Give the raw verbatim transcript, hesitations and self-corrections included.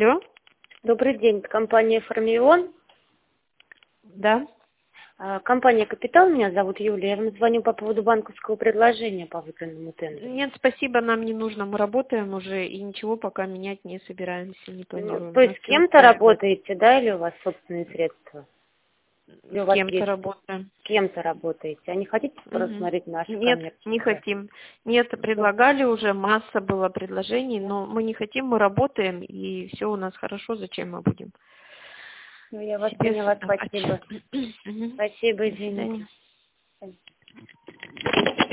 Алло. Добрый день, это компания «Формион». Да. А, Компания «Капитал», меня зовут Юлия. Я вам звоню по поводу банковского предложения по выигранному тендеру. Нет, спасибо, нам не нужно. Мы работаем уже и ничего пока менять не собираемся, не Ну, планируем. то есть Нас с всё кем-то устраивает. работаете, да, или у вас собственные средства? Или у С вас кем-то есть... работаем. С кем-то работаете. А не хотите Мгм. просмотреть наши Нет, не коммерческие? хотим. Нет, предлагали уже, масса было предложений, но мы не хотим, мы работаем, и все у нас хорошо, зачем мы будем Ну, я вас себе поняла, создавать? спасибо. Мгм. Спасибо, До извините. свидания.